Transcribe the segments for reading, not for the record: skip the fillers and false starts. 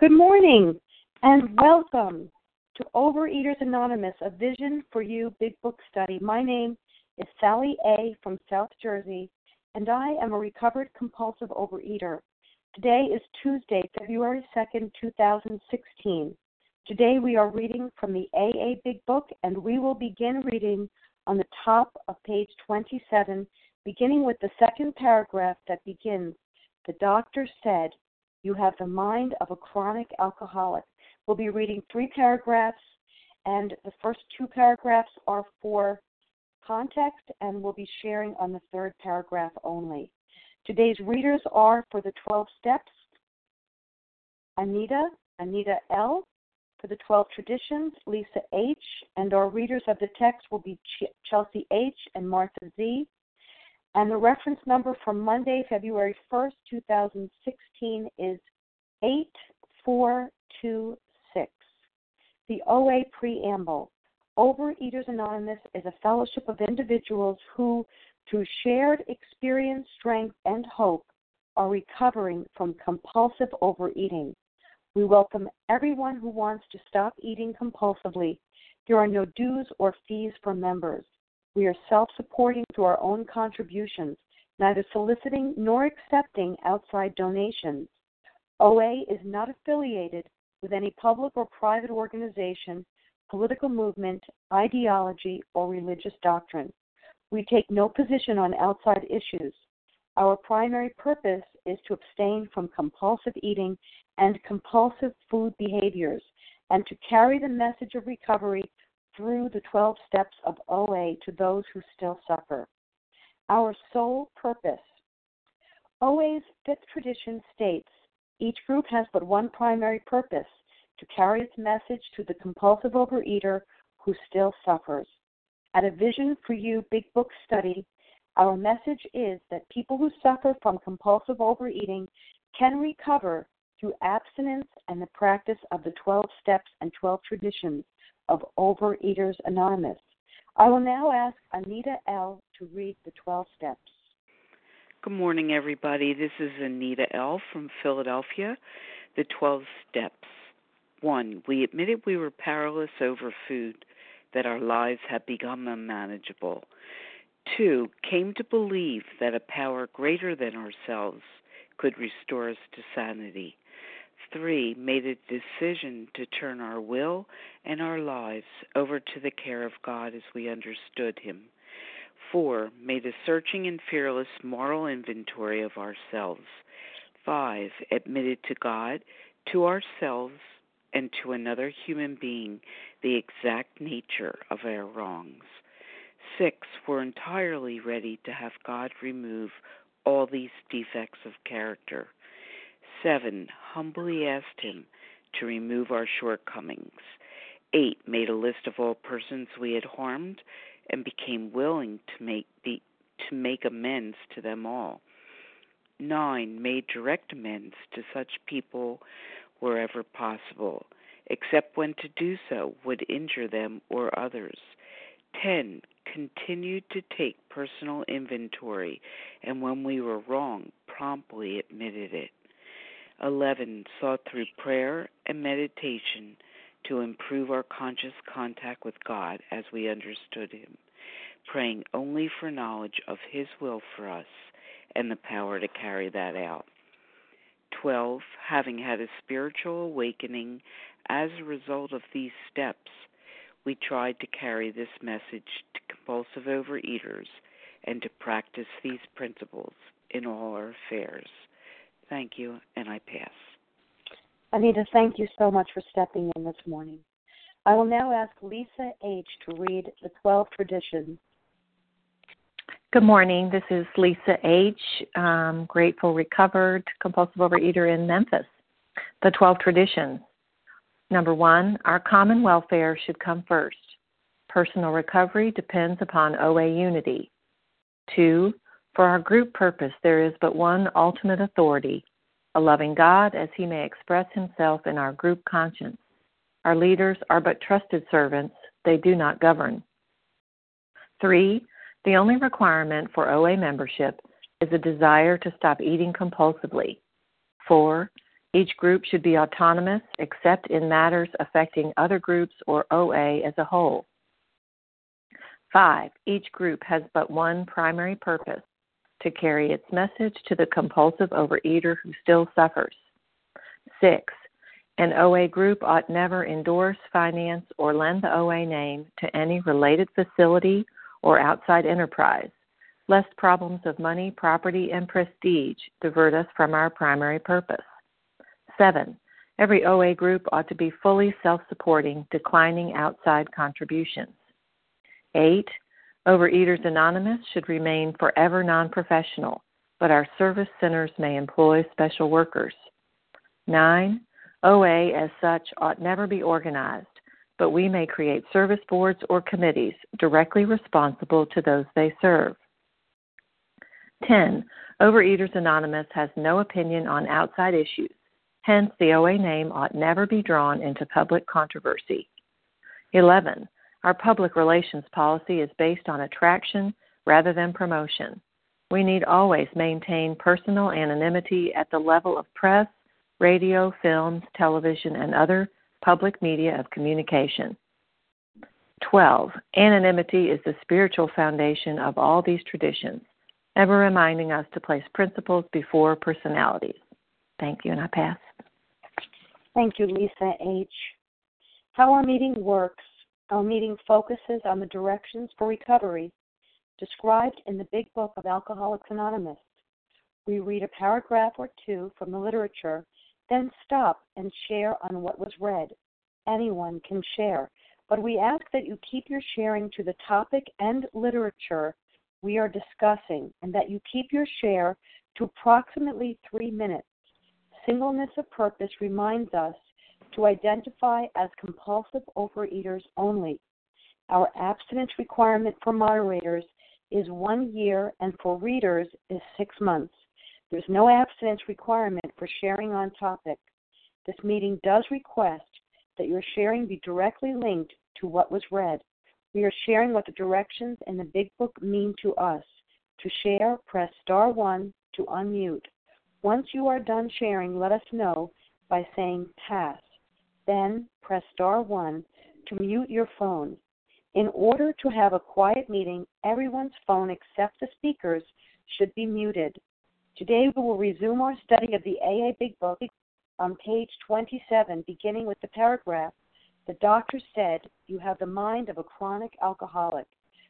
Good morning and welcome to Overeaters Anonymous, a Vision for You Big Book Study. My name is Sally A. from South Jersey, and I am a recovered compulsive overeater. Today is Tuesday, February 2nd, 2016. Today we are reading from the AA Big Book, and we will begin reading on the top of page 27, beginning with the second paragraph that begins, "The doctor said, you have the mind of a chronic alcoholic." We'll be reading 3 paragraphs, and the first 2 paragraphs are for context, and we'll be sharing on the 3rd paragraph only. Today's readers are for the 12 steps, Anita L. For the 12 traditions, Lisa H. And our readers of the text will be Chelsea H. and Martha Z. And the reference number for Monday, February 1st, 2016 is 8426. The OA Preamble. Overeaters Anonymous is a fellowship of individuals who, through shared experience, strength, and hope, are recovering from compulsive overeating. We welcome everyone who wants to stop eating compulsively. There are no dues or fees for members. We are self-supporting through our own contributions, neither soliciting nor accepting outside donations. OA is not affiliated with any public or private organization, political movement, ideology, or religious doctrine. We take no position on outside issues. Our primary purpose is to abstain from compulsive eating and compulsive food behaviors, and to carry the message of recovery through the 12 steps of OA to those who still suffer. Our sole purpose. OA's 5th tradition states, each group has but one primary purpose, to carry its message to the compulsive overeater who still suffers. At a Vision for You Big Book Study, our message is that people who suffer from compulsive overeating can recover through abstinence and the practice of the 12 steps and 12 traditions of Overeaters Anonymous. I will now ask Anita L. to read the 12 steps. Good morning, everybody. This is Anita L. from Philadelphia. The 12 steps. 1. We admitted we were powerless over food, that our lives had become unmanageable. 2. Came to believe that a power greater than ourselves could restore us to sanity. 3. Made a decision to turn our will and our lives over to the care of God as we understood Him. 4. Made a searching and fearless moral inventory of ourselves. 5. Admitted to God, to ourselves, and to another human being the exact nature of our wrongs. 6. Were entirely ready to have God remove all these defects of character. 7. Humbly asked Him to remove our shortcomings. 8. Made a list of all persons we had harmed and became willing to make amends to them all. 9. Made direct amends to such people wherever possible, except when to do so would injure them or others. 10. Continued to take personal inventory, and when we were wrong, promptly admitted it. 11. Sought through prayer and meditation to improve our conscious contact with God as we understood Him, praying only for knowledge of His will for us and the power to carry that out. 12. Having had a spiritual awakening as a result of these steps, we tried to carry this message to compulsive overeaters and to practice these principles in all our affairs. Thank you, and I pass. Anita, thank you so much for stepping in this morning. I will now ask Lisa H. to read the 12 traditions. Good morning. This is Lisa H., grateful, recovered, compulsive overeater in Memphis. The 12 traditions. Number 1, our common welfare should come first. Personal recovery depends upon OA unity. 2, for our group purpose, there is but one ultimate authority, a loving God as He may express Himself in our group conscience. Our leaders are but trusted servants. They do not govern. 3, the only requirement for OA membership is a desire to stop eating compulsively. 4, Each group should be autonomous except in matters affecting other groups or OA as a whole. 5. Each group has but one primary purpose, to carry its message to the compulsive overeater who still suffers. 6. An OA group ought never endorse, finance, or lend the OA name to any related facility or outside enterprise, lest problems of money, property, and prestige divert us from our primary purpose. 7. Every OA group ought to be fully self-supporting, declining outside contributions. 8. Overeaters Anonymous should remain forever non-professional, but our service centers may employ special workers. 9. OA as such ought never be organized, but we may create service boards or committees directly responsible to those they serve. 10. Overeaters Anonymous has no opinion on outside issues. Hence, the OA name ought never be drawn into public controversy. 11. Our public relations policy is based on attraction rather than promotion. We need always maintain personal anonymity at the level of press, radio, films, television, and other public media of communication. 12. Anonymity is the spiritual foundation of all these traditions, ever reminding us to place principles before personalities. Thank you, and I pass. Thank you, Lisa H. How our meeting works. Our meeting focuses on the directions for recovery described in the Big Book of Alcoholics Anonymous. We read a paragraph or two from the literature, then stop and share on what was read. Anyone can share, but we ask that you keep your sharing to the topic and literature we are discussing, and that you keep your share to approximately 3 minutes. Singleness of purpose reminds us to identify as compulsive overeaters only. Our abstinence requirement for moderators is 1 year, and for readers is 6 months. There's no abstinence requirement for sharing on topic. This meeting does request that your sharing be directly linked to what was read. We are sharing what the directions in the Big Book mean to us. To share, press star 1 to unmute. Once you are done sharing, let us know by saying pass. Then press star 1 to mute your phone. In order to have a quiet meeting, everyone's phone except the speaker's should be muted. Today we will resume our study of the AA Big Book on page 27, beginning with the paragraph, "The doctor said you have the mind of a chronic alcoholic."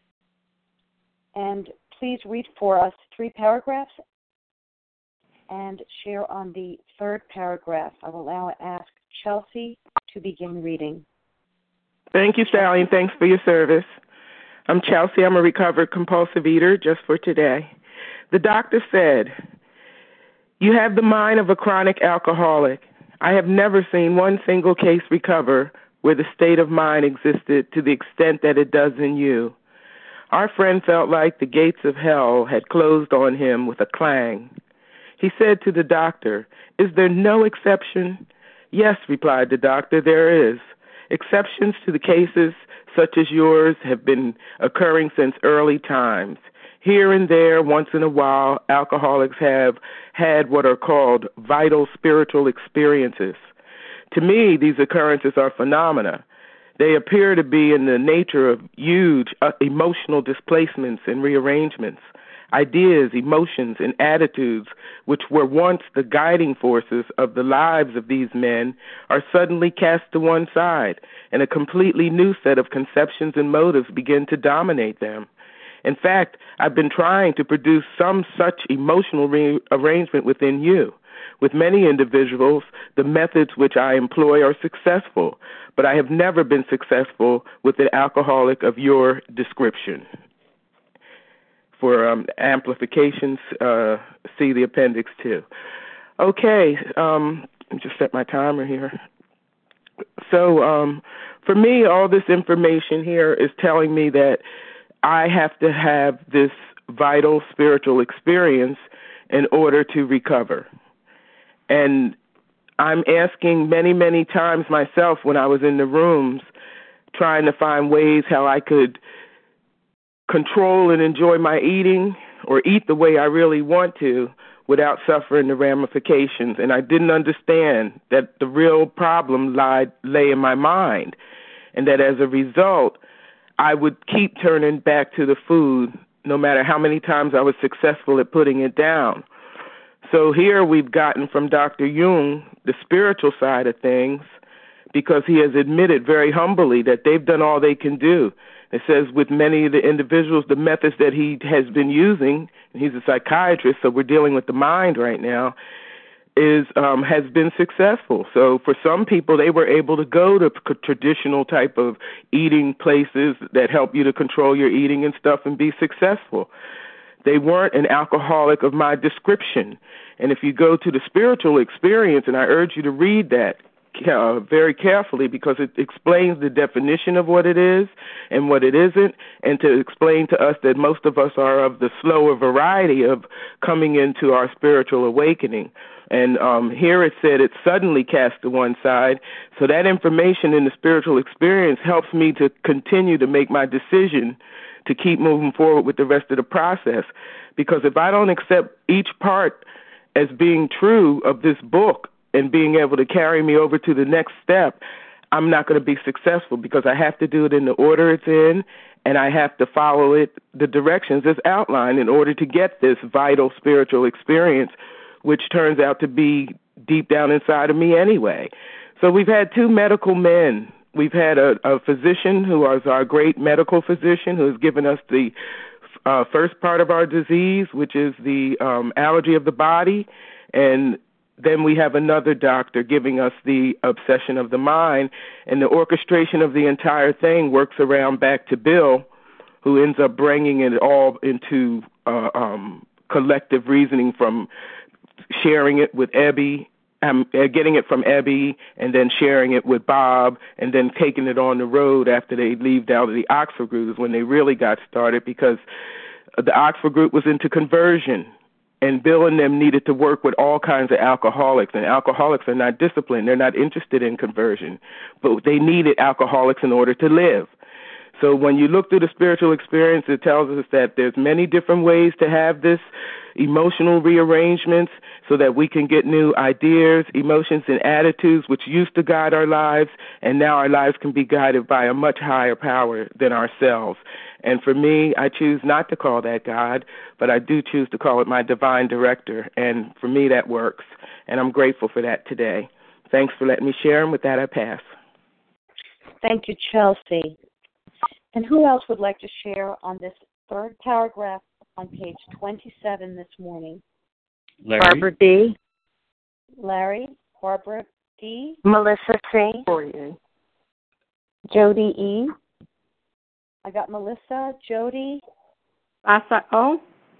And please read for us 3 paragraphs and share on the 3rd paragraph. I will now ask Chelsea to begin reading. Thank you, Sally, and thanks for your service. I'm Chelsea. I'm a recovered compulsive eater just for today. The doctor said, "You have the mind of a chronic alcoholic. I have never seen one single case recover where the state of mind existed to the extent that it does in you. Our friend felt like the gates of hell had closed on him with a clang. He said to the doctor, 'Is there no exception?' 'Yes,' replied the doctor, 'there is. Exceptions to the cases such as yours have been occurring since early times. Here and there, once in a while, alcoholics have had what are called vital spiritual experiences. To me, these occurrences are phenomena. They appear to be in the nature of huge emotional displacements and rearrangements. Ideas, emotions, and attitudes which were once the guiding forces of the lives of these men are suddenly cast to one side, and a completely new set of conceptions and motives begin to dominate them. In fact, I've been trying to produce some such emotional rearrangement within you. With many individuals, the methods which I employ are successful, but I have never been successful with an alcoholic of your description." For amplifications, see the appendix 2. Okay, let me just set my timer here. So for me, all this information here is telling me that I have to have this vital spiritual experience in order to recover. And I'm asking many, many times myself when I was in the rooms trying to find ways how I could control and enjoy my eating or eat the way I really want to without suffering the ramifications. And I didn't understand that the real problem lay in my mind, and that as a result, I would keep turning back to the food no matter how many times I was successful at putting it down. So here we've gotten from Dr. Jung the spiritual side of things, because he has admitted very humbly that they've done all they can do. It says with many of the individuals, the methods that he has been using, and he's a psychiatrist, so we're dealing with the mind right now, has been successful. So for some people, they were able to go to traditional type of eating places that help you to control your eating and stuff and be successful. They weren't an alcoholic of my description. And if you go to the spiritual experience, and I urge you to read that very carefully, because it explains the definition of what it is and what it isn't, and to explain to us that most of us are of the slower variety of coming into our spiritual awakening. And here it said it suddenly cast to one side. So that information in the spiritual experience helps me to continue to make my decision to keep moving forward with the rest of the process. Because if I don't accept each part as being true of this book and being able to carry me over to the next step, I'm not going to be successful, because I have to do it in the order it's in, and I have to follow it, the directions as outlined, in order to get this vital spiritual experience, which turns out to be deep down inside of me anyway. So we've had two medical men. We've had a physician who is our great medical physician, who has given us the first part of our disease, which is the allergy of the body, and then we have another doctor giving us the obsession of the mind, and the orchestration of the entire thing works around back to Bill, who ends up bringing it all into collective reasoning, from sharing it with Ebby, getting it from Ebby, and then sharing it with Bob, and then taking it on the road after they leave out of the Oxford group is when they really got started, because the Oxford group was into conversion. And Bill and them needed to work with all kinds of alcoholics, and alcoholics are not disciplined. They're not interested in conversion, but they needed alcoholics in order to live. So when you look through the spiritual experience, it tells us that there's many different ways to have this emotional rearrangements so that we can get new ideas, emotions, and attitudes which used to guide our lives, and now our lives can be guided by a much higher power than ourselves. And for me, I choose not to call that God, but I do choose to call it my divine director, and for me that works, and I'm grateful for that today. Thanks for letting me share, and with that I pass. Thank you, Chelsea. And who else would like to share on this third paragraph on page 27 this morning? Larry. Barbara D. Larry, Barbara D. Melissa C. Jody E. I got Melissa, Jody. Asa O.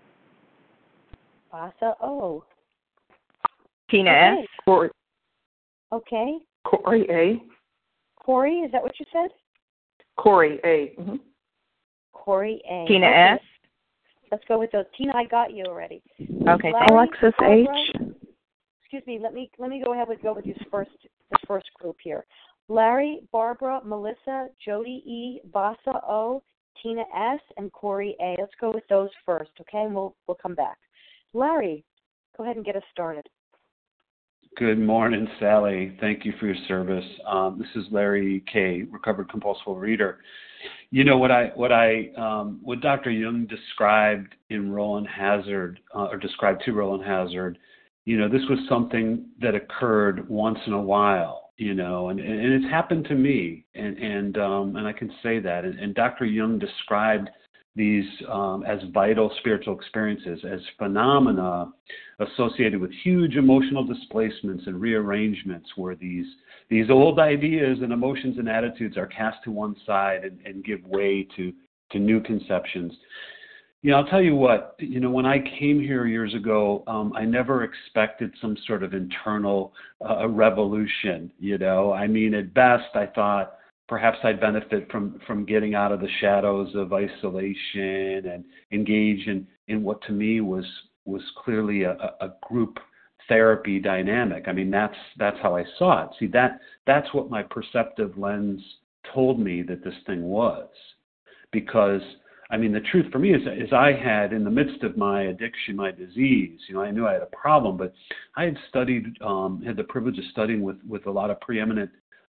Asa O. Tina okay. S. Corey. Okay. Corey A. Corey, is that what you said? Corey A. Mm-hmm. Corey A. Tina okay. S. Let's go with those. Tina, I got you already. Okay. Larry, Alexis Barbara, H. Excuse me. Let me go ahead with this first group here. Larry, Barbara, Melissa, Jody E, Vasa O, Tina S, and Corey A. Let's go with those first, okay? And we'll come back. Larry, go ahead and get us started. Good morning, Sally. Thank you for your service. This is Larry K., recovered compulsive reader. You know what Dr. Jung described in Roland Hazard, or described to Roland Hazard. You know, this was something that occurred once in a while. You know, and it's happened to me, and I can say that. And Dr. Jung described these as vital spiritual experiences, as phenomena associated with huge emotional displacements and rearrangements, where these old ideas and emotions and attitudes are cast to one side and give way to new conceptions. You know, I'll tell you what, you know, when I came here years ago, I never expected some sort of internal revolution, you know. I mean, at best, I thought perhaps I'd benefit from getting out of the shadows of isolation and engage in what to me was clearly a group therapy dynamic. I mean, that's how I saw it. See, that's what my perceptive lens told me that this thing was. Because I mean, the truth for me is I had, in the midst of my addiction, my disease, I knew I had a problem, but I had studied, had the privilege of studying with a lot of preeminent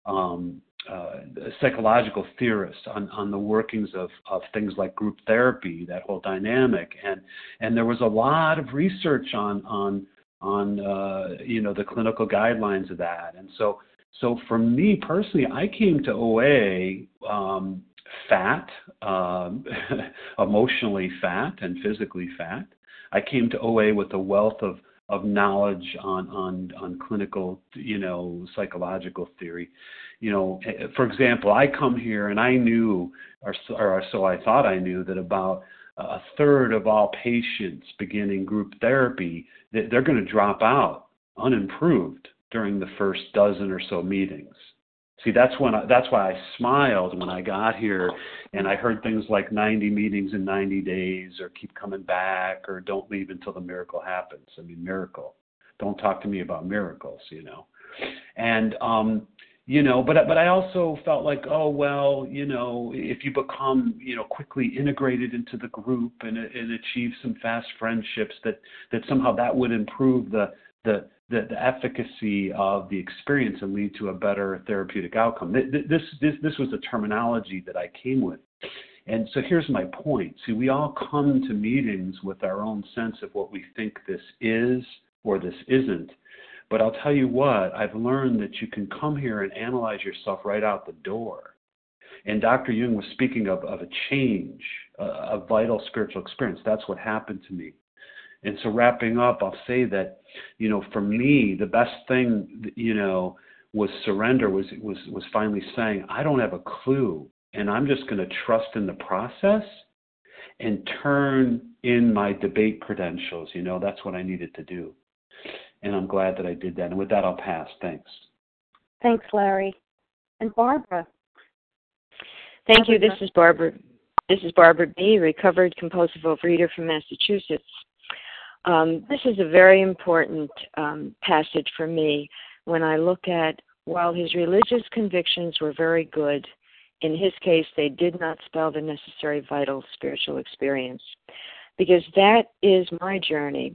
psychological theorists on the workings of things like group therapy, that whole dynamic, and there was a lot of research on the clinical guidelines of that, and so for me personally, I came to OA fat, emotionally fat and physically fat. I came to OA with a wealth of knowledge on clinical, psychological theory. For example, I come here and I knew, or so I thought I knew, that about a third of all patients beginning group therapy, that they're going to drop out unimproved during the first dozen or so meetings. See, that's why I smiled when I got here and I heard things like 90 meetings in 90 days, or keep coming back, or don't leave until the miracle happens. I mean, miracle. Don't talk to me about miracles, And, but I also felt like, oh, well, if you become, quickly integrated into the group and achieve some fast friendships, that somehow that would improve the efficacy of the experience and lead to a better therapeutic outcome. This was the terminology that I came with. And so here's my point. See, we all come to meetings with our own sense of what we think this is or this isn't. But I'll tell you what, I've learned that you can come here and analyze yourself right out the door. And Dr. Jung was speaking of a change, a vital spiritual experience. That's what happened to me. And so wrapping up, I'll say that, for me, the best thing, was surrender, was finally saying, I don't have a clue, and I'm just going to trust in the process and turn in my debate credentials. That's what I needed to do. And I'm glad that I did that. And with that, I'll pass. Thanks. Thanks, Larry. And Barbara. Thank you. This is Barbara. This is Barbara B., recovered compulsive overeater from Massachusetts. This is a very important passage for me when I look at, while his religious convictions were very good, in his case, they did not spell the necessary vital spiritual experience, because that is my journey.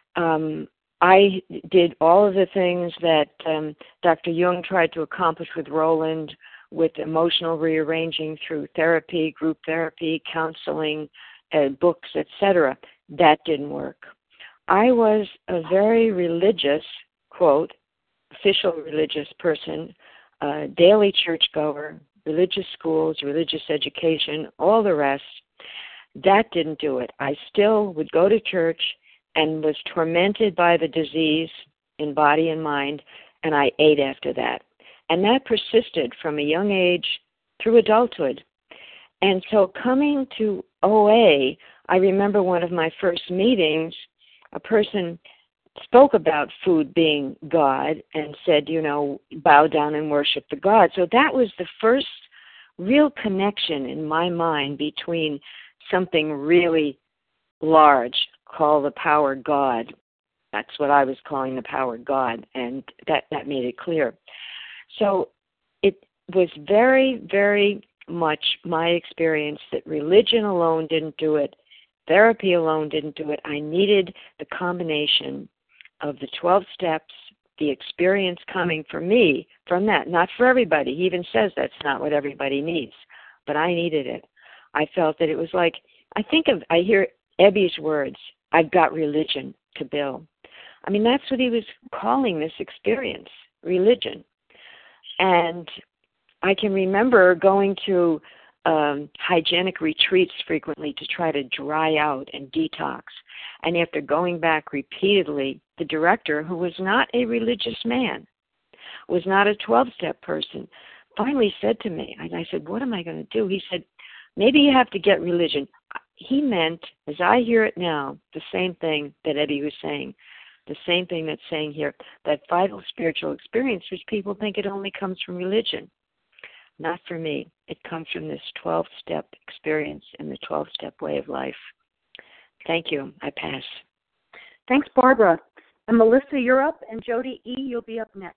I did all of the things that Dr. Jung tried to accomplish with Roland, with emotional rearranging through therapy, group therapy, counseling, books, etc. That didn't work. I was a very religious, quote, official religious person, daily churchgoer, religious schools, religious education, all the rest. That didn't do it. I still would go to church and was tormented by the disease in body and mind, and I ate after that. And that persisted from a young age through adulthood. And so coming to OA, I remember one of my first meetings, a person spoke about food being God and said, bow down and worship the God. So that was the first real connection in my mind between something really large called the power God. That's what I was calling the power God, and that made it clear. So it was very, very much my experience that religion alone didn't do it. Therapy alone didn't do it. I needed the combination of the 12 steps, the experience coming for me from that, not for everybody. He even says that's not what everybody needs, but I needed it. I felt that it was like, I hear Ebby's words, I've got religion to build. I mean, that's what he was calling this experience, religion. And I can remember going to hygienic retreats frequently to try to dry out and detox. And after going back repeatedly, the director, who was not a religious man, was not a 12-step person, finally said to me, and I said, what am I going to do? He said, maybe you have to get religion. He meant, as I hear it now, the same thing that Eddie was saying, the same thing that's saying here, that vital spiritual experience, which people think it only comes from religion. Not for me. It comes from this 12-step experience and the 12-step way of life. Thank you. I pass. Thanks, Barbara. And Melissa, you're up, and Jody E., you'll be up next.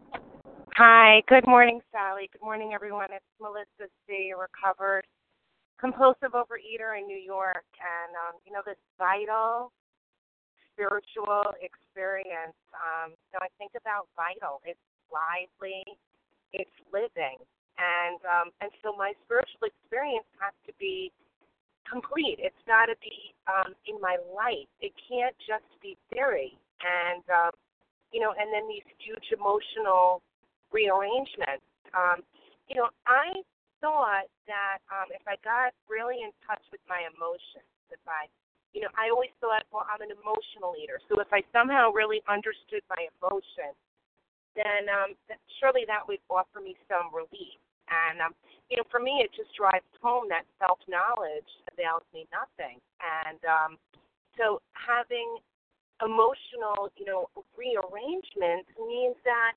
Hi. Good morning, Sally. Good morning, everyone. It's Melissa C., recovered compulsive overeater in New York, and this vital spiritual experience. I think about vital. It's lively, it's living, and so my spiritual experience has to be complete. It's got to be in my life. It can't just be theory, and and then these huge emotional rearrangements. I thought that if I got really in touch with my emotions, if I always thought, well, I'm an emotional eater. So if I somehow really understood my emotions, then surely that would offer me some relief. And, for me, it just drives home that self-knowledge avails me nothing. And so having emotional, rearrangements means that,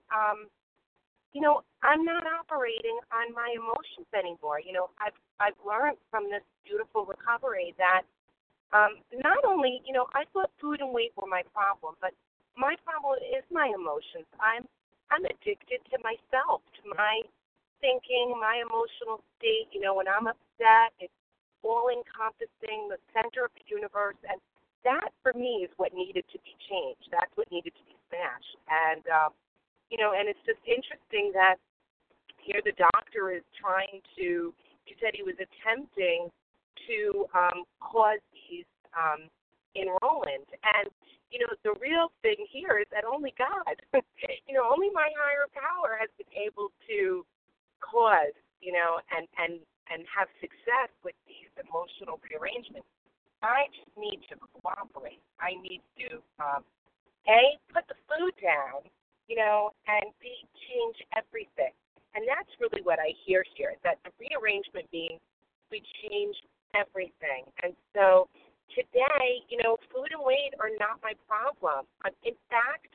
I'm not operating on my emotions anymore. I've learned from this beautiful recovery that not only, I thought food and weight were my problem, but my problem is my emotions. I'm addicted to myself, to my thinking, my emotional state. When I'm upset, it's all-encompassing, the center of the universe, and that, for me, is what needed to be changed. That's what needed to be smashed. And, and it's just interesting that here the doctor is trying to, he said he was attempting to cause these in Roland. And, the real thing here is that only God, only my higher power has been able to cause, and have success with these emotional rearrangements. I just need to cooperate. I need to, A, put the food down, and B, change everything. And that's really what I hear here, that the rearrangement means we change everything. And so today, food and weight are not my problem. In fact,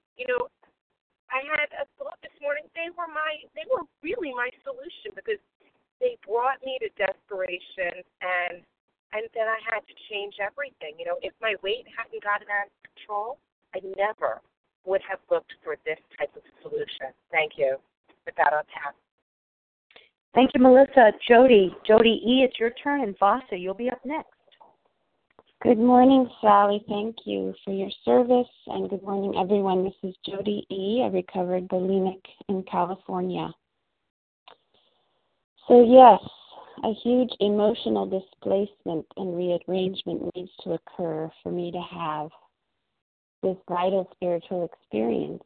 I had a thought this morning, they were really my solution, because they brought me to desperation, and then I had to change everything. If my weight hadn't gotten out of control, I never would have looked for this type of solution. Thank you. With that, I'll pass. Thank you, Melissa. Jody E., it's your turn, and Vasa, you'll be up next. Good morning, Sally. Thank you for your service, and good morning, everyone. This is Jody E., a recovered bulimic in California. So, yes, a huge emotional displacement and rearrangement needs to occur for me to have this vital spiritual experience.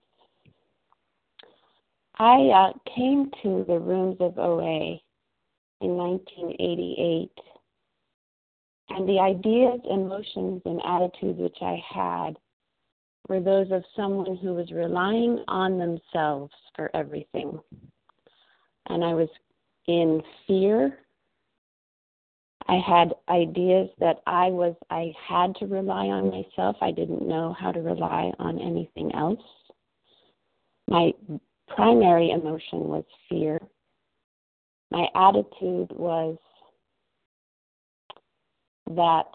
I came to the rooms of OA in 1988, and the ideas, emotions, and attitudes which I had were those of someone who was relying on themselves for everything. And I was in fear. I had ideas that I had to rely on myself. I didn't know how to rely on anything else. My primary emotion was fear. My attitude was that,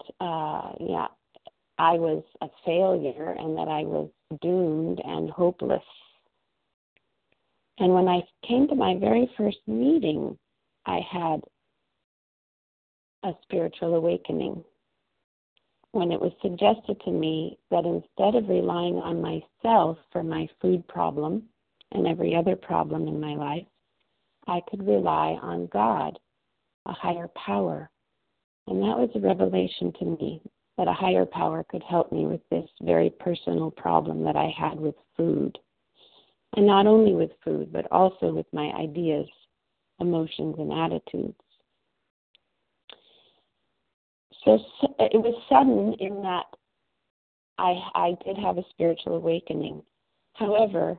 I was a failure and that I was doomed and hopeless. And when I came to my very first meeting, I had a spiritual awakening when it was suggested to me that instead of relying on myself for my food problem and every other problem in my life, I could rely on God, a higher power. And that was a revelation to me, that a higher power could help me with this very personal problem that I had with food. And not only with food, but also with my ideas, emotions, and attitudes. So it was sudden in that I did have a spiritual awakening. However,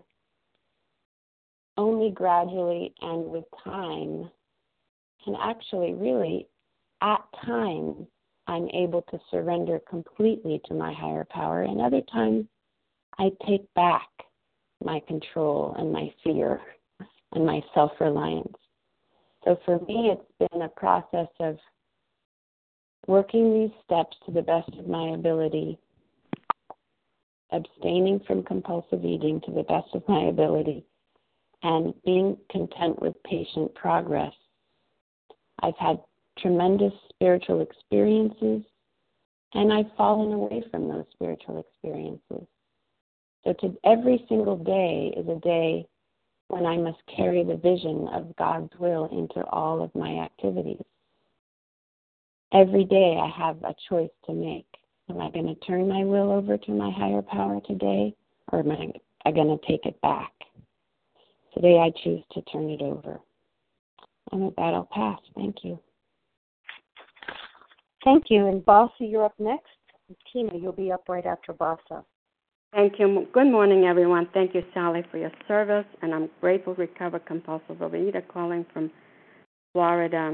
only gradually and with time, and actually really at times, I'm able to surrender completely to my higher power, and other times I take back my control and my fear and my self-reliance. So for me, it's been a process of working these steps to the best of my ability, abstaining from compulsive eating to the best of my ability, and being content with patient progress. I've had tremendous spiritual experiences, and I've fallen away from those spiritual experiences. So every single day is a day when I must carry the vision of God's will into all of my activities. Every day I have a choice to make. Am I going to turn my will over to my higher power today, or am I going to take it back? Today I choose to turn it over. And with that, I'll pass. Thank you. Thank you. And Bassa, you're up next. And Tina, you'll be up right after Bassa. Thank you. Good morning, everyone. Thank you, Sally, for your service. And I'm grateful, recovered compulsive overeater, calling from Florida.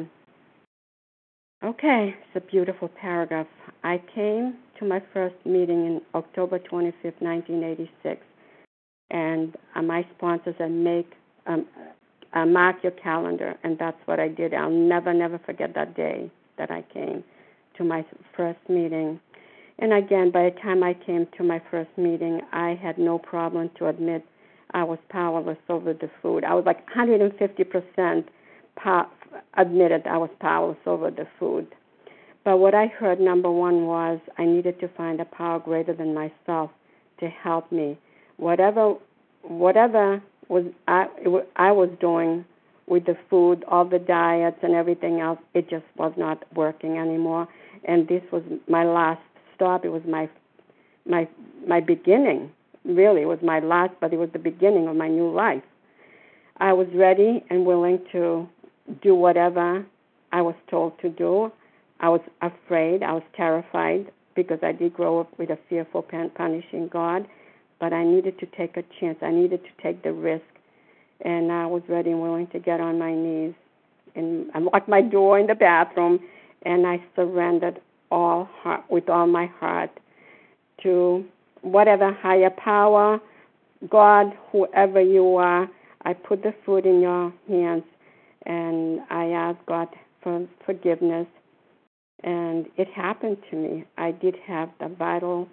Okay, it's a beautiful paragraph. I came to my first meeting in October 25th, 1986. And my sponsor said, mark your calendar. And that's what I did. I'll never forget that day that I came to my first meeting. And again, by the time I came to my first meeting, I had no problem to admit I was powerless over the food. I was like 150% admitted I was powerless over the food. But what I heard, number one, was I needed to find a power greater than myself to help me. Whatever was I was doing with the food, all the diets and everything else, it just was not working anymore. And this was my last stop. It was my beginning. Really, it was my last, but it was the beginning of my new life. I was ready and willing to do whatever I was told to do. I was afraid. I was terrified because I did grow up with a fearful, punishing God. But I needed to take a chance. I needed to take the risk. And I was ready and willing to get on my knees. And I locked my door in the bathroom, and I surrendered with all my heart to whatever higher power, God, whoever you are. I put the food in your hands, and I asked God for forgiveness. And it happened to me. I did have the vital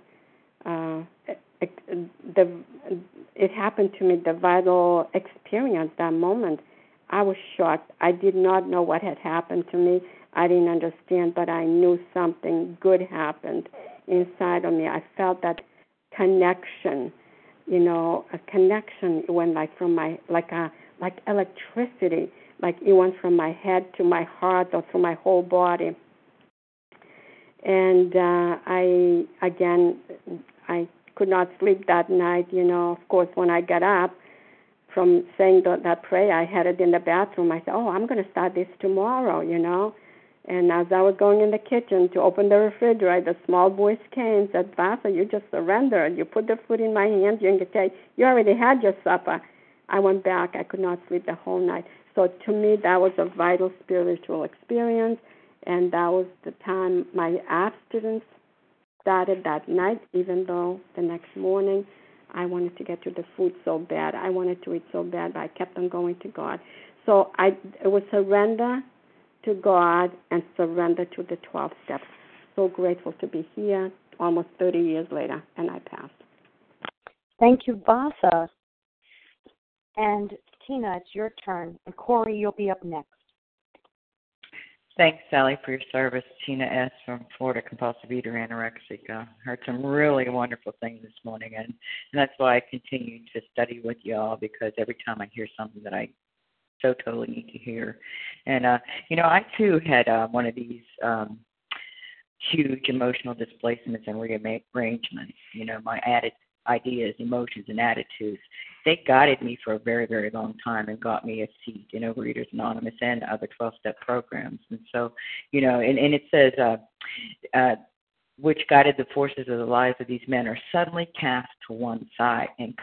it happened to me, the vital experience, that moment. I was shocked. I did not know what had happened to me. I didn't understand, but I knew something good happened inside of me. I felt that connection, a connection went like from my, like electricity, like it went from my head to my heart or through my whole body. And I could not sleep that night, Of course, when I got up from saying that prayer, I had it in the bathroom. I said, I'm going to start this tomorrow, And as I was going in the kitchen to open the refrigerator, the small voice came and said, Bassa, you just surrendered. You put the food in my hands. You already had your supper. I went back. I could not sleep the whole night. So to me, that was a vital spiritual experience. And that was the time my abstinence started that night, even though the next morning I wanted to get to the food so bad. I wanted to eat so bad, but I kept on going to God. So it was surrender to God and surrender to the 12 steps. So grateful to be here almost 30 years later, and I passed. Thank you, Bassa. And Tina, it's your turn. And Corey, you'll be up next. Thanks, Sally, for your service. Tina S. from Florida, compulsive eater, anorexic. Heard some really wonderful things this morning, and that's why I continue to study with y'all, because every time I hear something that I so totally need to hear. And, I, too, had one of these huge emotional displacements and rearrangements. My added ideas, emotions, and attitudes, they guided me for a very, very long time and got me a seat in Overeaters Anonymous and other 12-step programs. And so, and it says, which guided the forces of the lives of these men are suddenly cast to one side, and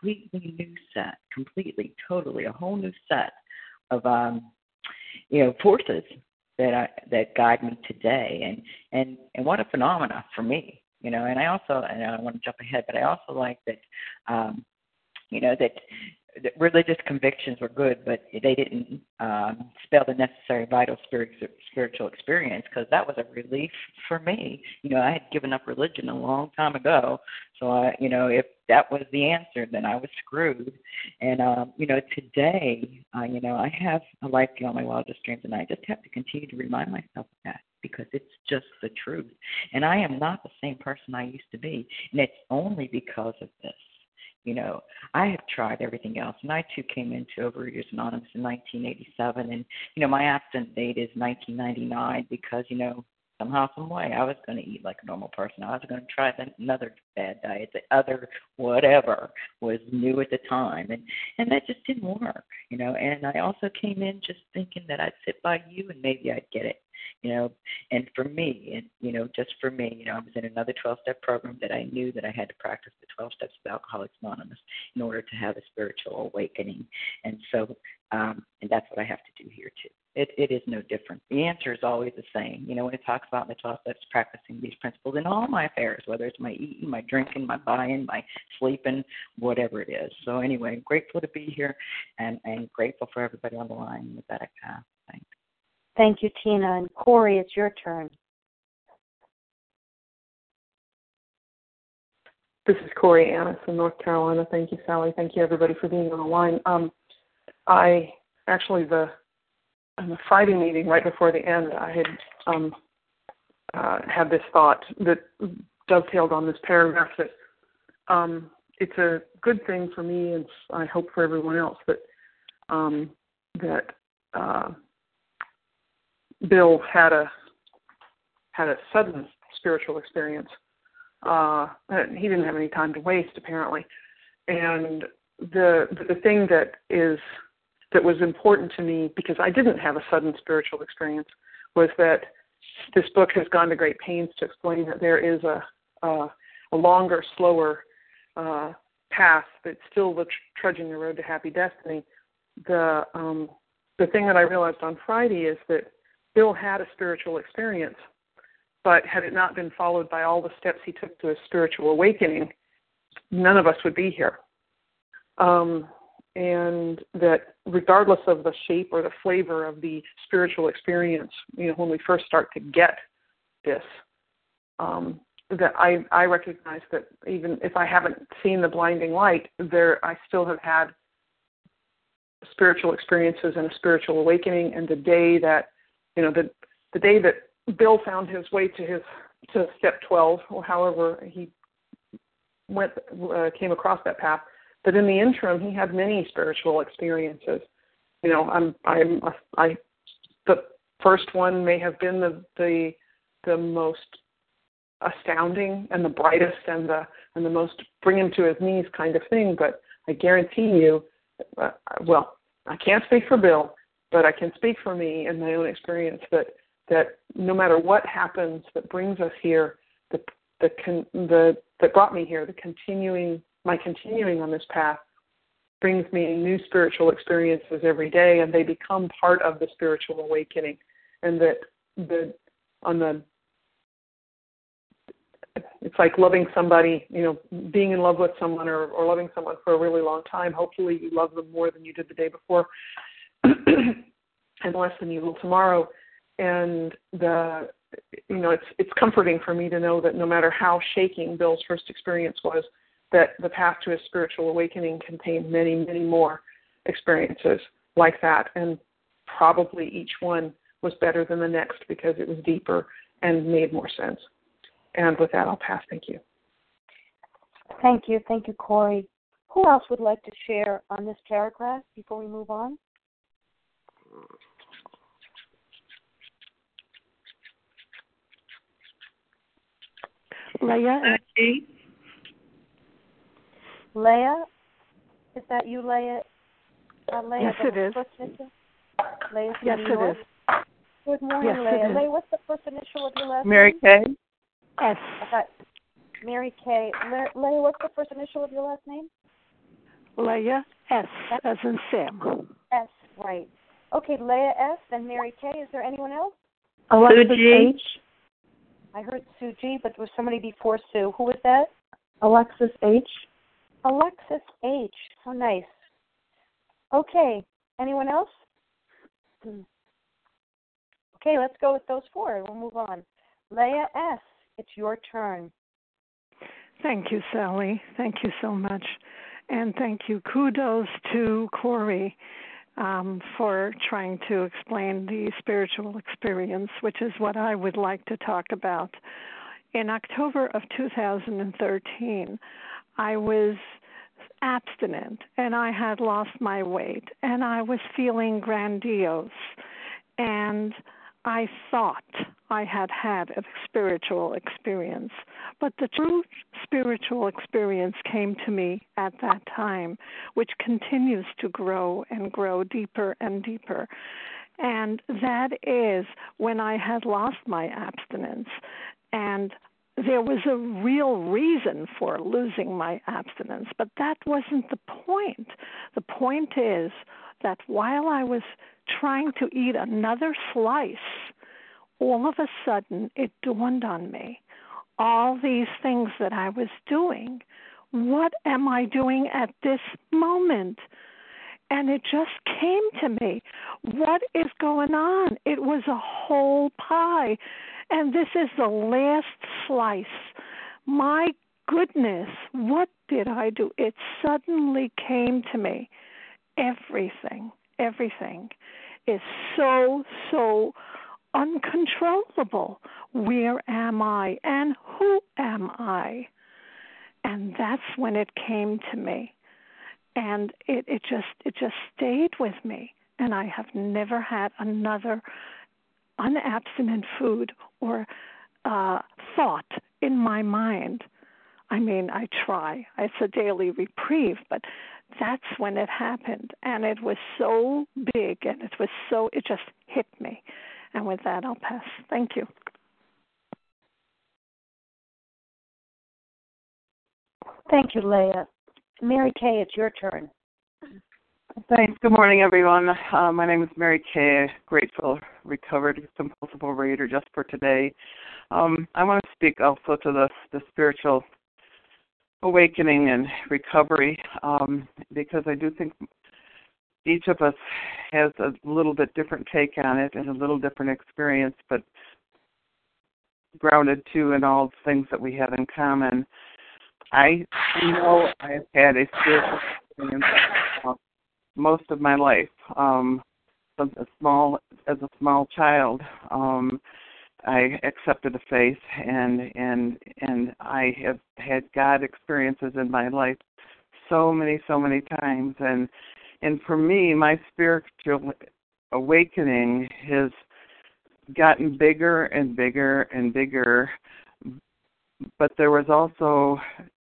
totally a whole new set of, forces that guide me today. And what a phenomena for me. And I also, and I want to jump ahead, but I also like that, that religious convictions were good, but they didn't spell the necessary vital spiritual experience, because that was a relief for me. I had given up religion a long time ago, so if that was the answer, then I was screwed. And today, I have a life beyond my wildest dreams, and I just have to continue to remind myself of that, because it's just the truth. And I am not the same person I used to be, and it's only because of this. I have tried everything else, and I too came into Overeaters Anonymous in 1987, and my abstinence date is 1999 because somehow, some way, I was going to eat like a normal person. I was going to try another bad diet. The other whatever was new at the time, and that just didn't work. And I also came in just thinking that I'd sit by you and maybe I'd get it. And for me, just for me, I was in another 12-step program that I knew that I had to practice the 12 steps of Alcoholics Anonymous in order to have a spiritual awakening. And so, and that's what I have to do here too. It is no different. The answer is always the same. When it talks about in the 12 steps practicing these principles in all my affairs, whether it's my eating, my drinking, my buying, my sleeping, whatever it is. So anyway, grateful to be here and grateful for everybody on the line. With that, I pass. Thanks. Thank you, Tina. And Corey, it's your turn. This is Corey Annis in North Carolina. Thank you, Sally. Thank you, everybody, for being on the line. I actually, in the Friday meeting right before the end, I had had this thought that dovetailed on this paragraph that it's a good thing for me, and I hope for everyone else, that Bill had a sudden spiritual experience. He didn't have any time to waste, apparently. And the thing that was important to me, because I didn't have a sudden spiritual experience, was that this book has gone to great pains to explain that there is a longer, slower path that's still trudging the road to happy destiny. The thing that I realized on Friday is that Bill had a spiritual experience, but had it not been followed by all the steps he took to a spiritual awakening, none of us would be here. And that regardless of the shape or the flavor of the spiritual experience, when we first start to get this, that I recognize that even if I haven't seen the blinding light, I still have had spiritual experiences and a spiritual awakening. And the day that, the day that Bill found his way to step 12, or however he came across that path, but in the interim, he had many spiritual experiences. The first one may have been the most astounding and the brightest and the most bring him to his knees kind of thing. But I guarantee you, I can't speak for Bill, but I can speak for me and my own experience that no matter what happens that brings us here, that brought me here, my continuing on this path brings me new spiritual experiences every day, and they become part of the spiritual awakening. And it's like loving somebody, being in love with someone or loving someone for a really long time. Hopefully you love them more than you did the day before and less than you will tomorrow. And it's comforting for me to know that no matter how shaking Bill's first experience was, that the path to a spiritual awakening contained many, many more experiences like that. And probably each one was better than the next because it was deeper and made more sense. And with that, I'll pass. Thank you. Thank you. Thank you, Corey. Who else would like to share on this paragraph before we move on? Leah? Leah? Is that you, Leah? Leah, yes, it is. Leah, yes, it is. Good morning, yes, Leah. Leah, what's the first initial of your last Mary name? Kay. S. I got Mary Kay. Leah, what's the first initial of your last name? Leah S. As in Sam. S, right. Okay, Leah S. and Mary Kay. Is there anyone else? Alexis H. I heard Sue G, but there was somebody before Sue. Who was that? Alexis H. Alexis H. How nice. Okay, anyone else? Okay, let's go with those four and we'll move on. Leah S., it's your turn. Thank you, Sally. Thank you so much. And thank you. Kudos to Corey for trying to explain the spiritual experience, which is what I would like to talk about. In October of 2013, I was abstinent and I had lost my weight and I was feeling grandiose, and I thought I had had a spiritual experience, but the true spiritual experience came to me at that time, which continues to grow and grow deeper and deeper. And that is when I had lost my abstinence, and there was a real reason for losing my abstinence, but that wasn't the point. The point is that while I was trying to eat another slice, all of a sudden it dawned on me, all these things that I was doing, what am I doing at this moment? And it just came to me, what is going on? It was a whole pie, and this is the last slice. My goodness, what did I do? It suddenly came to me. Everything is so uncontrollable. Where am I and who am I? And that's when it came to me. And it just stayed with me. And I have never had another unabstinent food or thought in my mind. I mean, I try. It's a daily reprieve, but that's when it happened. And it was so big, and it just hit me. And with that, I'll pass. Thank you. Thank you, Leah. Mary Kay, it's your turn. Thanks. Good morning, everyone. My name is Mary Kay, grateful, recovered, compulsive overeater just for today. I want to speak also to the spiritual awakening and recovery, because I do think each of us has a little bit different take on it and a little different experience, but grounded too in all the things that we have in common. I know I've had a spiritual experience most of my life. As a small child, I accepted a faith, and I have had God experiences in my life so many times, and for me, my spiritual awakening has gotten bigger and bigger and bigger. But there was also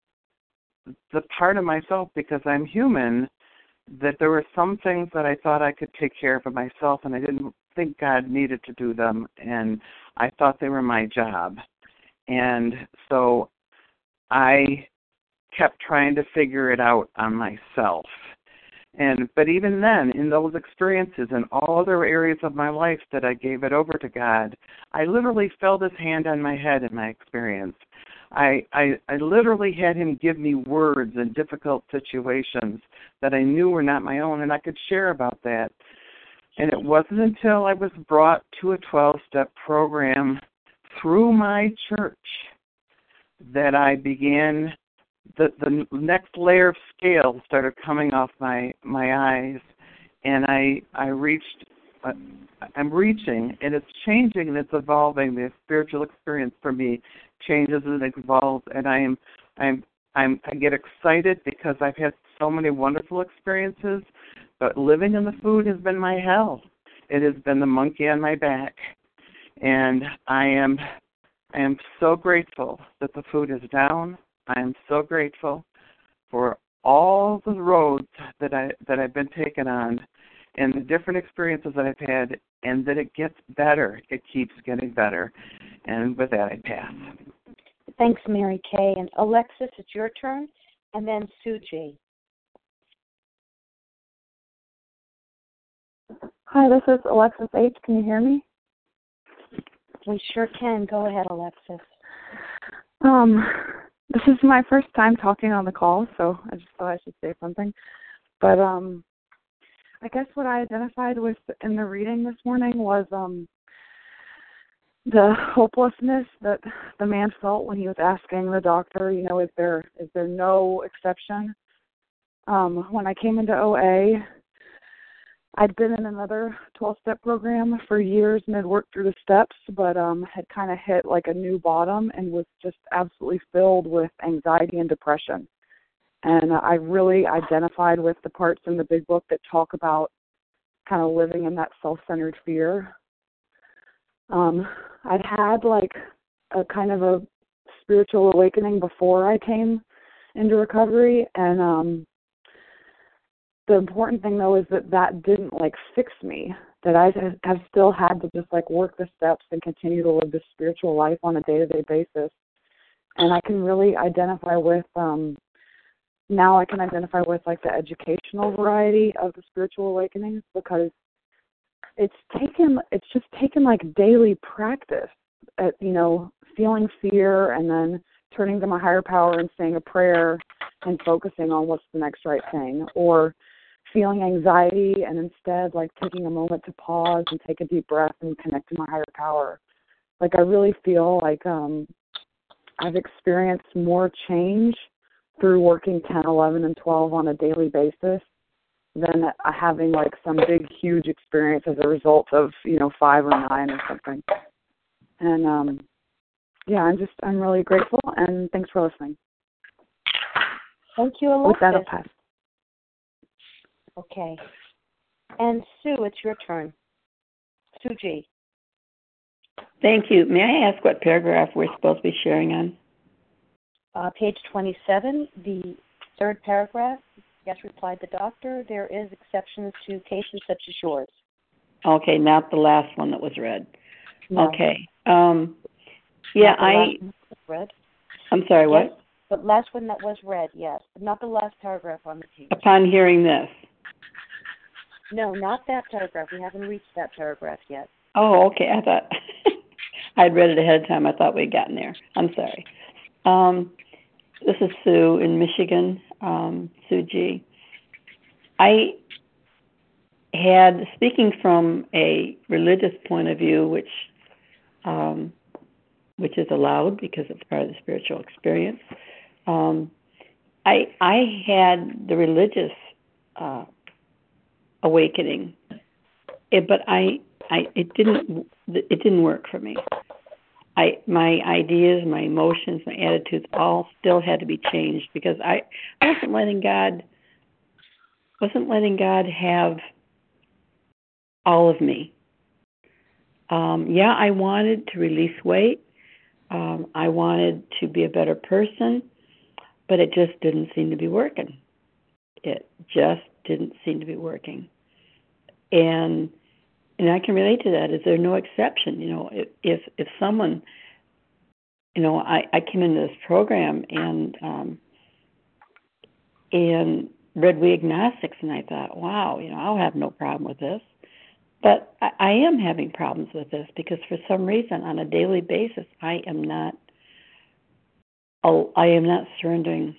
the part of myself, because I'm human, that there were some things that I thought I could take care of myself, and I didn't think God needed to do them, and I thought they were my job. And so I kept trying to figure it out on myself. But even then, in those experiences and all other areas of my life that I gave it over to God, I literally felt His hand on my head in my experience. I literally had Him give me words in difficult situations that I knew were not my own, and I could share about that. And it wasn't until I was brought to a 12-step program through my church that I began, the next layer of scales started coming off my eyes, and I'm reaching, and it's changing, and it's evolving. The spiritual experience for me changes and evolves, and I get excited because I've had so many wonderful experiences, but living in the food has been my hell. It has been the monkey on my back, and I am so grateful that the food is down. I am so grateful for all the roads that I've been taken on, and the different experiences that I've had, and that it gets better. It keeps getting better. And with that, I pass. Thanks, Mary Kay. And Alexis, it's your turn, and then Suji. Hi, this is Alexis H. Can you hear me? We sure can. Go ahead, Alexis. This is my first time talking on the call, so I just thought I should say something. But I guess what I identified with in the reading this morning was the hopelessness that the man felt when he was asking the doctor, is there no exception? When I came into OA, I'd been in another 12-step program for years and had worked through the steps, but had kind of hit like a new bottom and was just absolutely filled with anxiety and depression. And I really identified with the parts in the big book that talk about kind of living in that self-centered fear. I'd had like a kind of a spiritual awakening before I came into recovery, and the important thing, though, is that didn't, like, fix me, that I have still had to just, like, work the steps and continue to live this spiritual life on a day-to-day basis. And I can really identify with, now I can identify with, like, the educational variety of the spiritual awakenings, because it's just taken, like, daily practice at, feeling fear and then turning to my higher power and saying a prayer and focusing on what's the next right thing, or feeling anxiety and instead like taking a moment to pause and take a deep breath and connect to my higher power. Like I really feel like I've experienced more change through working 10, 11, and 12 on a daily basis than having like some big, huge experience as a result of, 5 or 9 or something. And I'm really grateful, and thanks for listening. Thank you, Alexis. With that, I'll pass. Okay. And Sue, it's your turn. Sue G. Thank you. May I ask what paragraph we're supposed to be sharing on? Page 27, the third paragraph. Yes, replied the doctor. There is exceptions to cases such as yours. Okay, not the last one that was read. No. Okay. Read. I'm sorry, what? Yes, the last one that was read, yes, but not the last paragraph on the page. Upon hearing this. No, not that paragraph. We haven't reached that paragraph yet. Oh, okay. I thought I'd read it ahead of time. I thought we'd gotten there. I'm sorry. This is Sue in Michigan, Sue G. I had, speaking from a religious point of view, which is allowed because it's part of the spiritual experience, I had the religious awakening, but it didn't work for me. My ideas, my emotions, my attitudes all still had to be changed because I wasn't letting God have all of me. I wanted to release weight. I wanted to be a better person, but it just didn't seem to be working. It just didn't seem to be working. And I can relate to that. Is there no exception? If someone, I came into this program and read We Agnostics, and I thought, wow, I'll have no problem with this. But I am having problems with this because for some reason, on a daily basis, I am not surrendering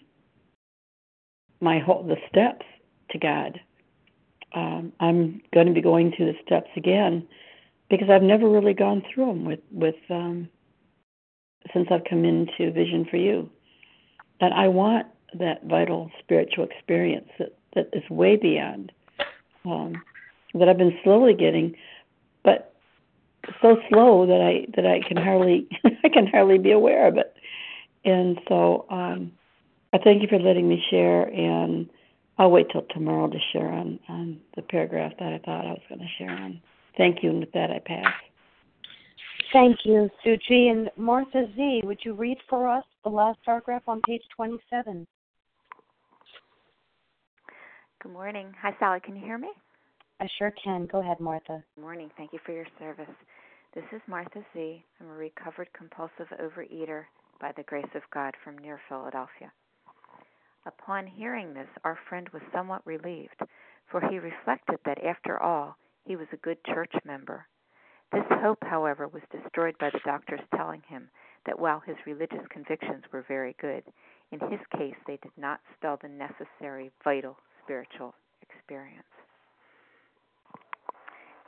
the steps to God. I'm going to be going through the steps again because I've never really gone through them with since I've come into Vision for You. And I want that vital spiritual experience that is way beyond that I've been slowly getting, but so slow that I can hardly be aware of it. And so I thank you for letting me share, and I'll wait till tomorrow to share on the paragraph that I thought I was going to share on. Thank you, and with that I pass. Thank you, Sue G. And Martha Z., would you read for us the last paragraph on page 27? Good morning. Hi, Sally. Can you hear me? I sure can. Go ahead, Martha. Good morning. Thank you for your service. This is Martha Z. I'm a recovered compulsive overeater by the grace of God from near Philadelphia. Upon hearing this, our friend was somewhat relieved, for he reflected that after all, he was a good church member. This hope, however, was destroyed by the doctors telling him that while his religious convictions were very good, in his case they did not spell the necessary, vital spiritual experience.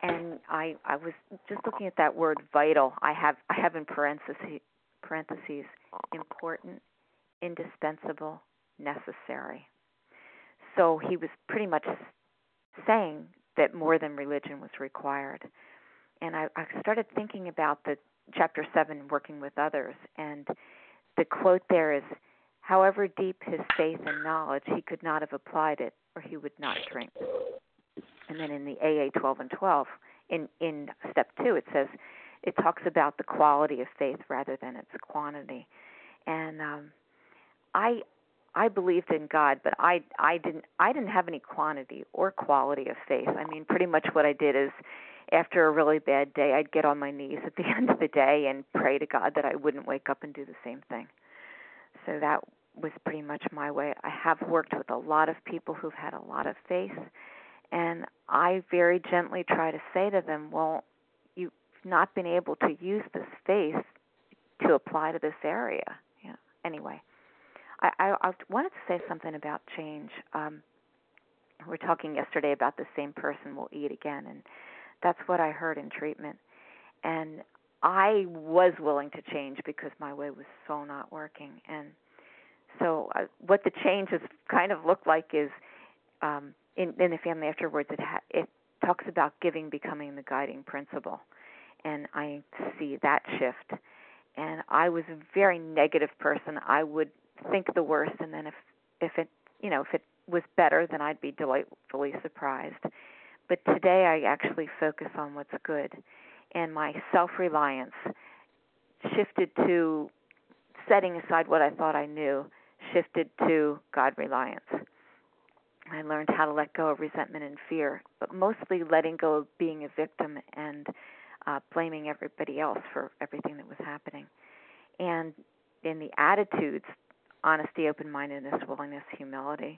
And I was just looking at that word vital. I have in parentheses important, indispensable, necessary. So he was pretty much saying that more than religion was required. And I started thinking about the chapter 7, working with others, and the quote there is, however deep his faith and knowledge, he could not have applied it, or he would not drink. And then in the AA 12 and 12, in step 2, it talks about the quality of faith rather than its quantity. And I believed in God, but I didn't have any quantity or quality of faith. I mean, pretty much what I did is, after a really bad day, I'd get on my knees at the end of the day and pray to God that I wouldn't wake up and do the same thing. So that was pretty much my way. I have worked with a lot of people who've had a lot of faith, and I very gently try to say to them, well, you've not been able to use this faith to apply to this area. Yeah. Anyway, I wanted to say something about change. We were talking yesterday about the same person will eat again, and that's what I heard in treatment. And I was willing to change because my way was so not working. And so what the change has kind of looked like is, in the family afterwards, it talks about giving becoming the guiding principle. And I see that shift. And I was a very negative person. I would think the worst, and then if it was better, then I'd be delightfully surprised. But today I actually focus on what's good. And my self-reliance shifted to setting aside what I thought I knew, shifted to God-reliance. I learned how to let go of resentment and fear, but mostly letting go of being a victim and blaming everybody else for everything that was happening. And in the attitudes, honesty, open-mindedness, willingness, humility,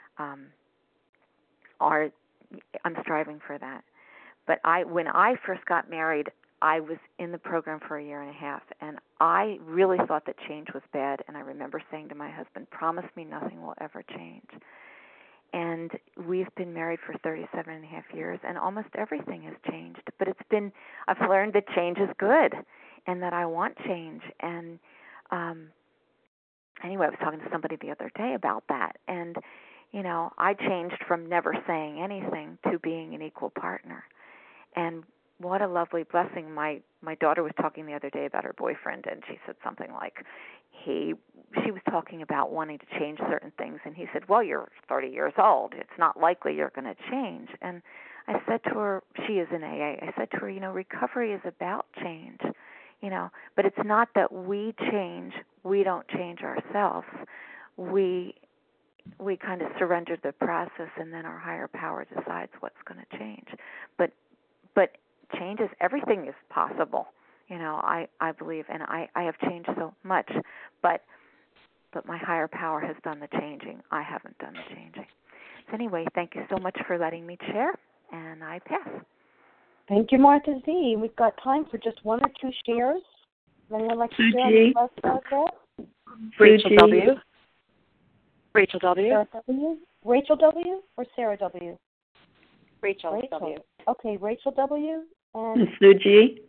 I'm striving for that. But when I first got married, I was in the program for 1.5 years, and I really thought that change was bad. And I remember saying to my husband, promise me nothing will ever change. And we've been married for 37.5 years, and almost everything has changed. But I've learned that change is good and that I want change. And anyway, I was talking to somebody the other day about that. And, I changed from never saying anything to being an equal partner. And what a lovely blessing. My daughter was talking the other day about her boyfriend, and she said something like, she was talking about wanting to change certain things, and he said, well, you're 30 years old. It's not likely you're going to change. And I said to her, she is in AA, I said to her, recovery is about change, but it's not that we change, we don't change ourselves. We kind of surrender the process, and then our higher power decides what's going to change. But change is, everything is possible. I believe, and I have changed so much, but my higher power has done the changing. I haven't done the changing. So anyway, thank you so much for letting me share, and I pass. Thank you, Martha Z. We've got time for just 1 or 2 shares. Anyone like to share about that? Rachel W. Rachel W. Sarah W. Rachel W. or Sarah W? Rachel W. Okay, Rachel W. And Sue G.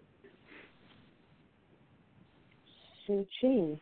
Sue G.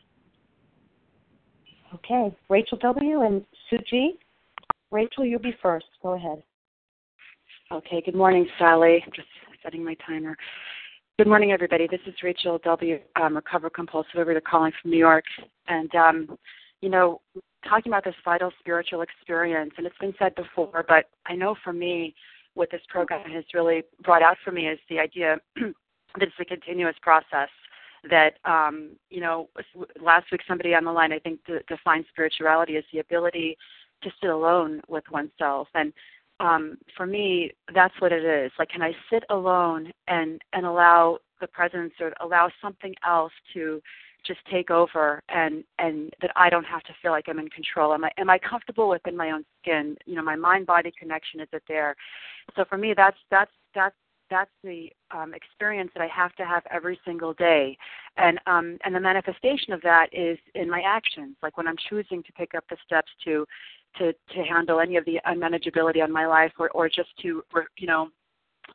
Okay, Rachel W. and Sue G. Rachel, you'll be first. Go ahead. Okay, good morning, Sally. I'm just setting my timer. Good morning, everybody. This is Rachel W., recovered compulsive overeater calling from New York. And, talking about this vital spiritual experience, and it's been said before, but I know for me, what this program has really brought out for me is the idea that it's a continuous process. That, last week somebody on the line, I think, defined spirituality as the ability to sit alone with oneself. And for me, that's what it is. Like, can I sit alone and allow the presence or allow something else to just take over, and that I don't have to feel like I'm in control? Am I comfortable within my own skin? My mind-body connection, is it there? So for me, that's the experience that I have to have every single day, and the manifestation of that is in my actions. Like when I'm choosing to pick up the steps to handle any of the unmanageability on my life, or just to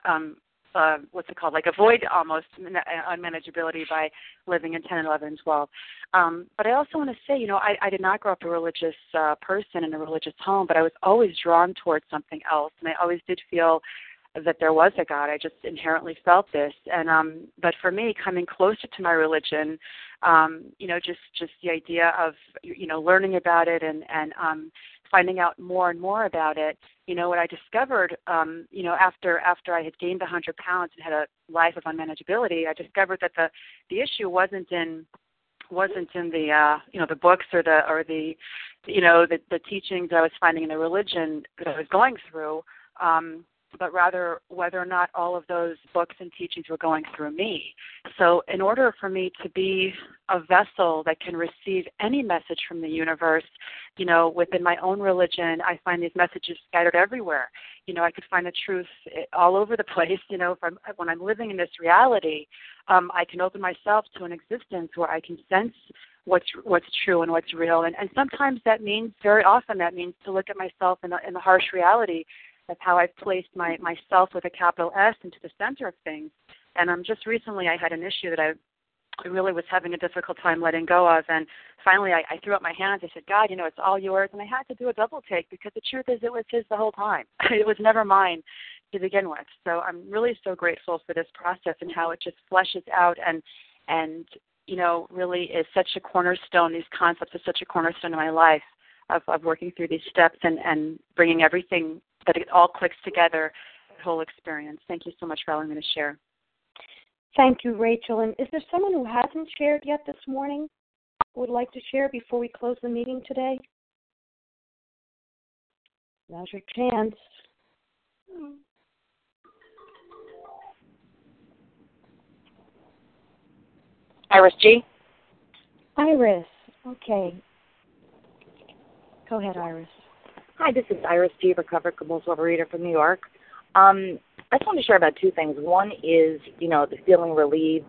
what's it called, like avoid almost unmanageability by living in 10 and 11 and 12. But I also want to say, I did not grow up a religious person in a religious home, but I was always drawn towards something else, and I always did feel that there was a God. I just inherently felt this. And but for me, coming closer to my religion, just the idea of learning about it and finding out more and more about it, what I discovered, after I had gained 100 pounds and had a life of unmanageability, I discovered that the issue wasn't in the the books or the teachings I was finding in the religion that I was going through, but rather whether or not all of those books and teachings were going through me. So in order for me to be a vessel that can receive any message from the universe, within my own religion, I find these messages scattered everywhere. I could find the truth all over the place. When I'm living in this reality, I can open myself to an existence where I can sense what's true and what's real. And sometimes very often that means to look at myself in the harsh reality of how I've placed myself with a capital S into the center of things. And just recently I had an issue that I really was having a difficult time letting go of. And finally I threw up my hands. I said, God, it's all yours. And I had to do a double take because the truth is it was his the whole time. It was never mine to begin with. So I'm really so grateful for this process and how it just fleshes out and really is such a cornerstone. These concepts are such a cornerstone in my life of working through these steps and bringing everything that it all clicks together, the whole experience. Thank you so much for allowing me to share. Thank you, Rachel. And is there someone who hasn't shared yet this morning who would like to share before we close the meeting today? Now's your chance. Iris G. Iris. Okay. Go ahead, Iris. Hi, this is Iris G., recovered compulsive overeater from New York. I just want to share about two things. One is, the feeling relieved.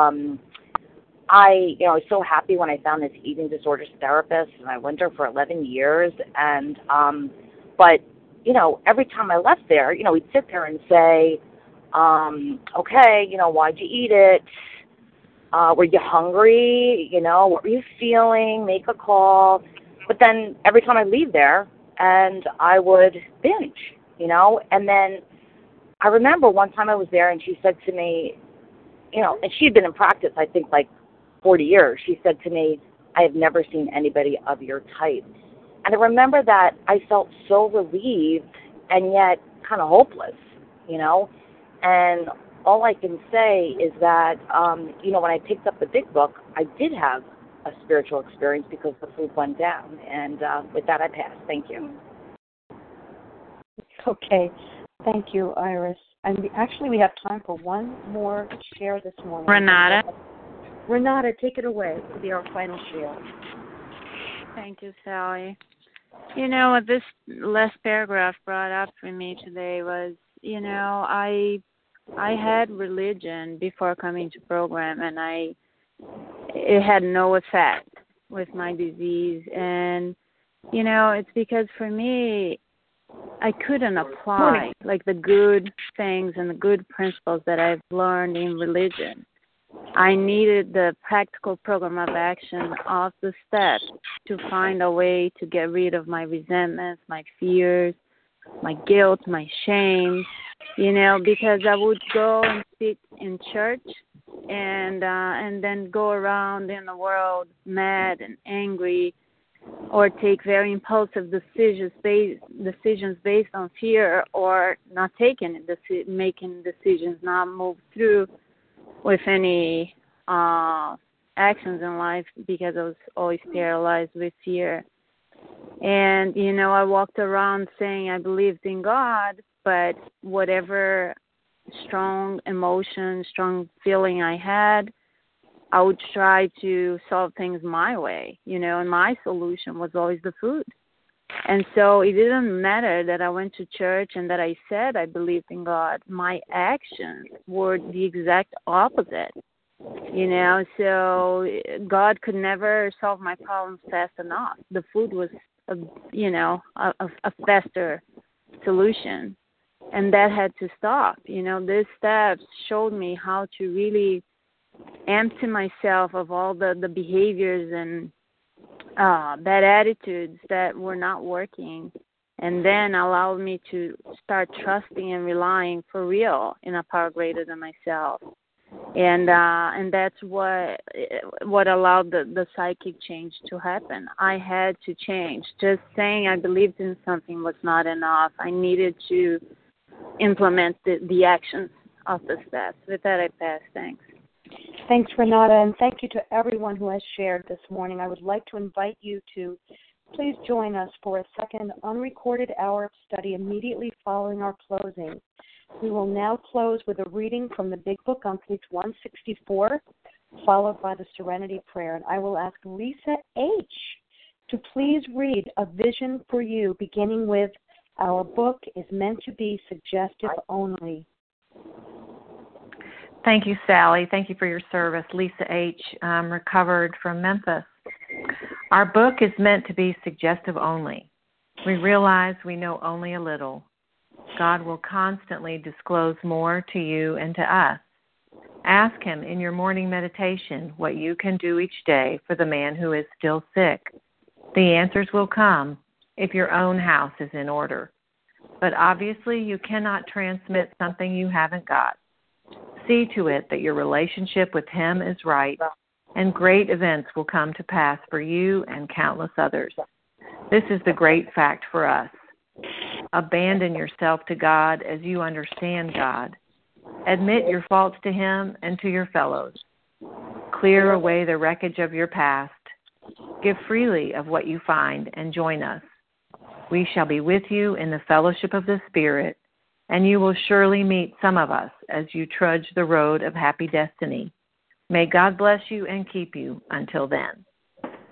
I was so happy when I found this eating disorders therapist, and I went there for 11 years. And, but, every time I left there, we'd sit there and say, okay, why'd you eat it? Were you hungry? What were you feeling? Make a call. But then every time I leave there, and I would binge, and then I remember one time I was there and she said to me, and she had been in practice, I think, like 40 years. She said to me, I have never seen anybody of your type. And I remember that I felt so relieved and yet kind of hopeless, and all I can say is that, when I picked up the big book, I did have a spiritual experience because the food went down. And with that, I pass. Thank you. Okay. Thank you, Iris. And we have time for one more share this morning. Renata, take it away to be our final share. Thank you, Sally. What this last paragraph brought up for me today was, I had religion before coming to program, and it had no effect with my disease. And, it's because for me, I couldn't apply like the good things and the good principles that I've learned in religion. I needed the practical program of action of the steps to find a way to get rid of my resentments, my fears, my guilt, my shame, because I would go and sit in church and then go around in the world mad and angry, or take very impulsive decisions based on fear, or not making decisions, not move through with any actions in life because I was always paralyzed with fear. And, I walked around saying I believed in God, but whatever strong emotion, strong feeling I had, I would try to solve things my way, and my solution was always the food. And so it didn't matter that I went to church and that I said I believed in God. My actions were the exact opposite, so God could never solve my problems fast enough. The food was, a faster solution. and that had to stop. These steps showed me how to really empty myself of all the behaviors and bad attitudes that were not working, and then allowed me to start trusting and relying for real in a power greater than myself. And that's what allowed the psychic change to happen. I had to change. Just saying I believed in something was not enough. I needed to implement the actions of the steps. With that, I pass. Thanks. Thanks, Renata, and thank you to everyone who has shared this morning. I would like to invite you to please join us for a second unrecorded hour of study immediately following our closing. We will now close with a reading from the Big Book on page 164, followed by the Serenity Prayer. And I will ask Lisa H. to please read A Vision for You, beginning with, "Our book is meant to be suggestive only." Thank you, Sally. Thank you for your service. Lisa H., recovered from Memphis. Our book is meant to be suggestive only. We realize we know only a little. God will constantly disclose more to you and to us. Ask Him in your morning meditation what you can do each day for the man who is still sick. The answers will come if your own house is in order. But obviously you cannot transmit something you haven't got. See to it that your relationship with Him is right, and great events will come to pass for you and countless others. This is the great fact for us. Abandon yourself to God as you understand God. Admit your faults to Him and to your fellows. Clear away the wreckage of your past. Give freely of what you find and join us. We shall be with you in the fellowship of the Spirit, and you will surely meet some of us as you trudge the road of happy destiny. May God bless you and keep you until then.